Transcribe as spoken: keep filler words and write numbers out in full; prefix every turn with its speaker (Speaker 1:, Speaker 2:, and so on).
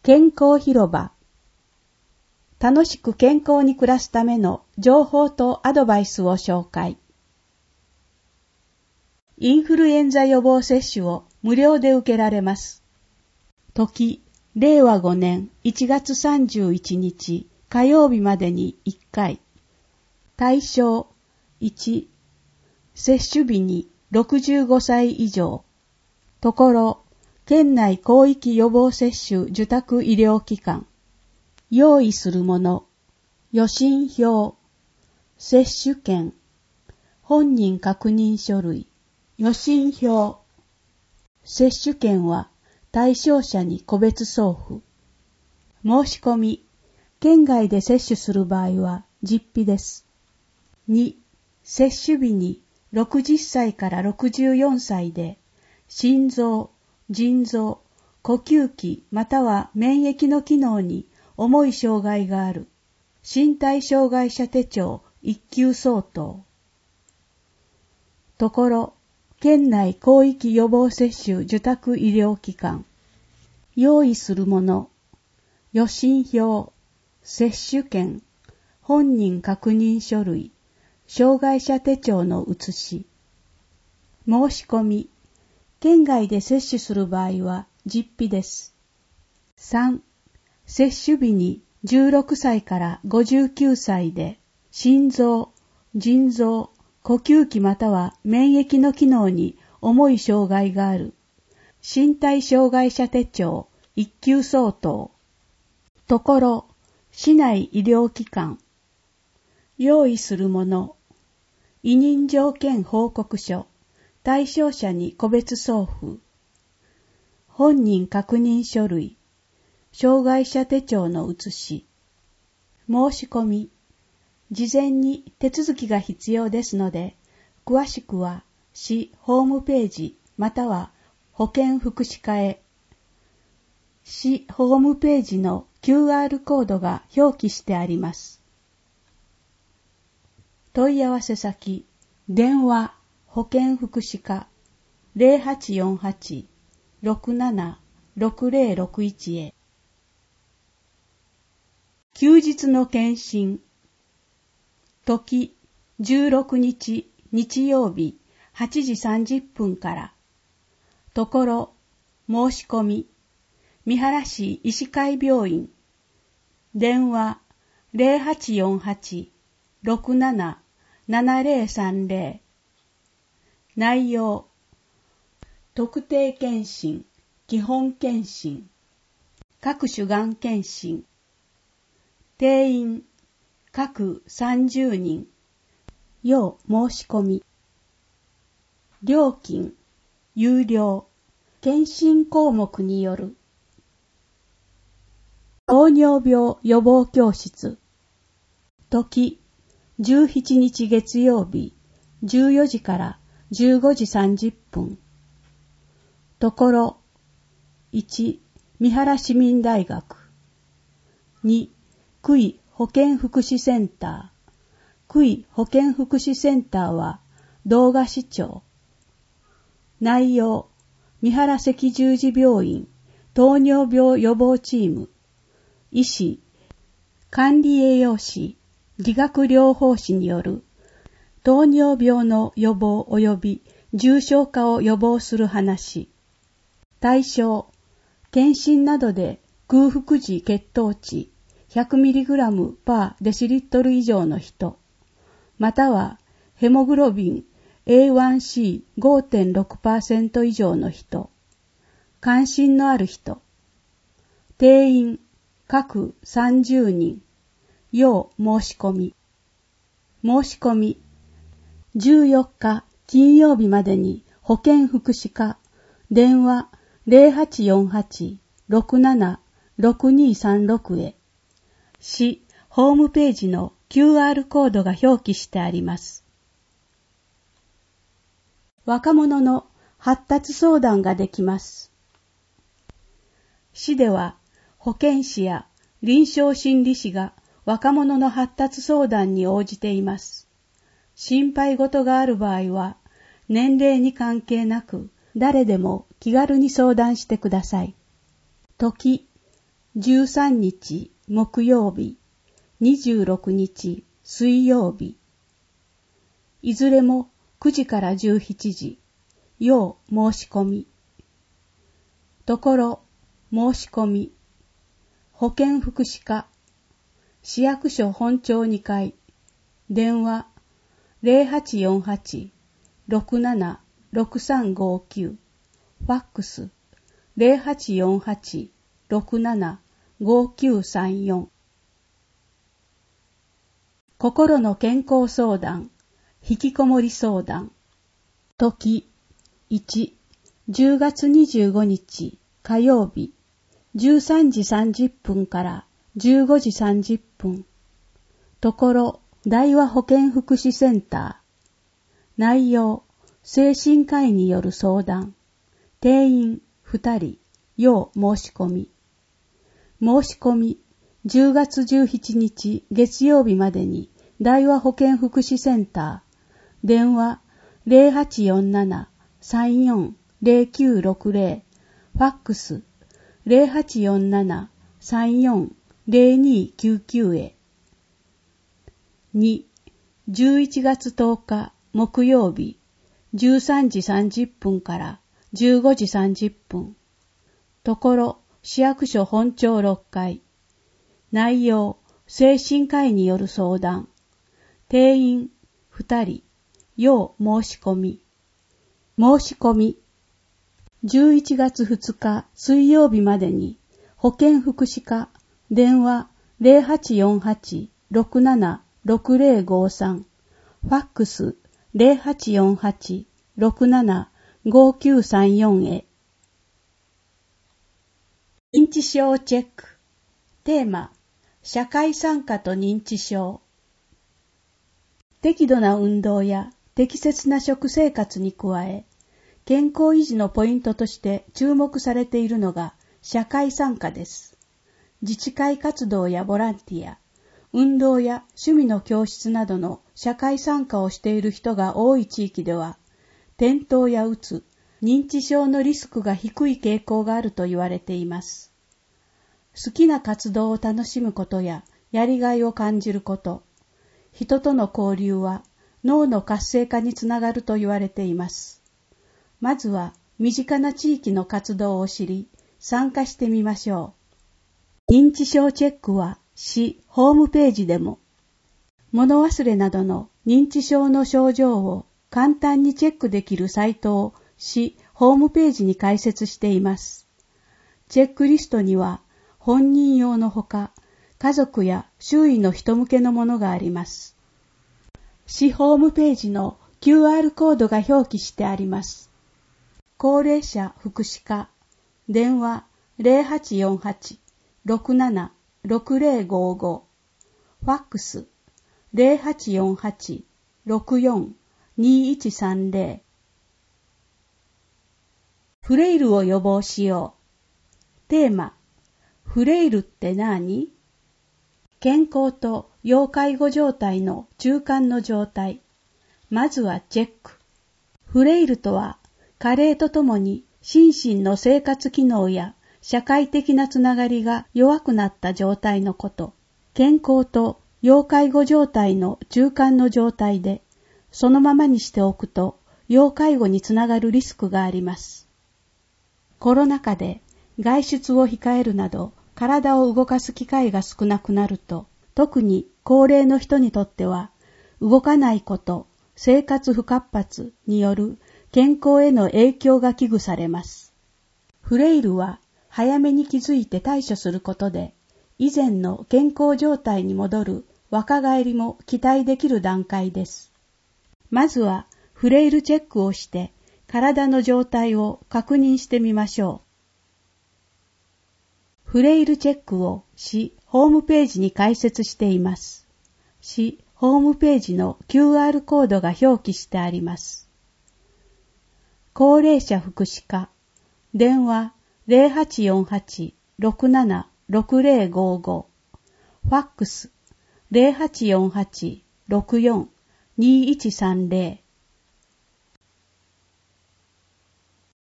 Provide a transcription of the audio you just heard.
Speaker 1: 健康広場。楽しく健康に暮らすための情報とアドバイスを紹介。インフルエンザ予防接種を無料で受けられます。時、れいわごねんいちがつさんじゅういちにち火曜日までにいっかい。対象いち、接種日にろくじゅうごさい以上。ところ、県内広域予防接種受託医療機関。用意するもの、予診票、接種券、本人確認書類、予診票、接種券は対象者に個別送付。申し込み、県外で接種する場合は実費です。に、接種日にろくじゅっさいからろくじゅうよんさいで、心臓、腎臓、呼吸器または免疫の機能に重い障害がある身体障害者手帳いっきゅう相当。ところ、県内広域予防接種受託医療機関。用意するもの、予診票、接種券、本人確認書類、障害者手帳の写し。申し込み、県外で接種する場合は実費です。さん、接種日にじゅうろくさいからごじゅうきゅうさいで、心臓、腎臓、呼吸器または免疫の機能に重い障害がある身体障害者手帳いっきゅう相当。ところ、市内医療機関。用意するもの、委任状件報告書、対象者に個別送付。本人確認書類、障害者手帳の写し。申し込み、事前に手続きが必要ですので、詳しくは市ホームページまたは保健福祉課へ。市ホームページの キューアール コードが表記してあります。問い合わせ先、電話、保健福祉課 ゼロはちよんはち ろくなな ろくゼロろくいち へ。休日の検診。時、じゅうろくにち日曜日はちじさんじゅっぷんから。ところ、申し込み、三原市医師会病院。電話ゼロはちよんはち ろくなな ななゼロさんゼロ。内容、特定健診、基本健診、各種がん検診。定員、各さんじゅうにん。要申し込み。料金、有料。検診項目による。糖尿病予防教室。時、じゅうしちにち月曜日、じゅうよじからじゅうごじさんじゅっぷん。ところ、いち、三原市民大学。に、区医保健福祉センター。区医保健福祉センターは、堂ヶ市町。内容、三原赤十字病院、糖尿病予防チーム。医師、管理栄養士、理学療法士による、糖尿病の予防及び重症化を予防する話。対象、検診などで空腹時血糖値 ひゃくミリグラム パーデシリットル以上の人、またはヘモグロビン エーワンシーごてんろくパーセント 以上の人、関心のある人。定員、各さんじゅうにん。要申し込み。申し込み。じゅうよっか金曜日までに保健福祉課、電話ゼロはちよんはち ろくなな ろくにさんろく へ。市ホームページの キューアール コードが表記してあります。若者の発達相談ができます。市では保健師や臨床心理士が若者の発達相談に応じています。心配事がある場合は、年齢に関係なく誰でも気軽に相談してください。時、 じゅうさんにち木曜日、にじゅうろくにち水曜日。いずれもくじからじゅうしちじ、要申し込み。ところ、申し込み。保健福祉課、市役所本庁にかい、電話 ゼロはちよんはち ろくなな ろくさんごきゅう、ファックス ゼロはちよんはち ろくなな ごきゅうさんよん。心の健康相談、引きこもり相談。時いち、じゅうがつにじゅうごにち火曜日、じゅうさんじさんじゅっぷんからじゅうごじさんじゅっぷん。ところ、大和保健福祉センター。内容、精神科医による相談。定員ふたり、要申し込み。申し込み、じゅうがつじゅうしちにち月曜日までに大和保健福祉センター。電話ゼロはちよんなな さんよん ゼロきゅうろくゼロ、ファックスゼロはちよんなな さんよん ゼロにきゅうきゅうへ。に、じゅういちがつとおか木曜日、じゅうさんじさんじゅっぷんからじゅうごじさんじゅっぷん。ところ、市役所本庁ろっかい。内容、精神科医による相談。定員ふたり、要申し込み。申し込み。じゅういちがつふつか水曜日までに保健福祉課、電話ゼロはちよんはち ろくなな ろくゼロごさん、ファックスゼロはちよんはち ろくなな ごきゅうさんよんへ。認知症チェック。テーマ、社会参加と認知症。適度な運動や適切な食生活に加え、健康維持のポイントとして注目されているのが社会参加です。自治会活動やボランティア、運動や趣味の教室などの社会参加をしている人が多い地域では、転倒やうつ、認知症のリスクが低い傾向があると言われています。好きな活動を楽しむことややりがいを感じること、人との交流は脳の活性化につながると言われています。まずは身近な地域の活動を知り、参加してみましょう。認知症チェックは市ホームページでも、物忘れなどの認知症の症状を簡単にチェックできるサイトを市ホームページに開設しています。チェックリストには本人用のほか、家族や周囲の人向けのものがあります。市ホームページの キューアール コードが表記してあります。高齢者福祉課、電話ゼロはちよんはち ろくなな ろくゼロごご、ファックスゼロはちよんはち ろくよん にいちさんゼロ。フレイルを予防しよう。テーマ、フレイルって何？健康と要介護状態の中間の状態。まずはチェック。フレイルとは、加齢とともに心身の生活機能や社会的なつながりが弱くなった状態のこと。健康と要介護状態の中間の状態で、そのままにしておくと要介護につながるリスクがあります。コロナ禍で外出を控えるなど体を動かす機会が少なくなると、特に高齢の人にとっては動かないこと、生活不活発による健康への影響が危惧されます。フレイルは早めに気づいて対処することで、以前の健康状態に戻る若返りも期待できる段階です。まずはフレイルチェックをして体の状態を確認してみましょう。フレイルチェックを市ホームページに開設しています。市ホームページの キューアール コードが表記してあります。高齢者福祉課、電話ゼロはちよんはち ろくなな ろくゼロごご、ファックスゼロはちよんはち ろくよん にいちさんゼロ。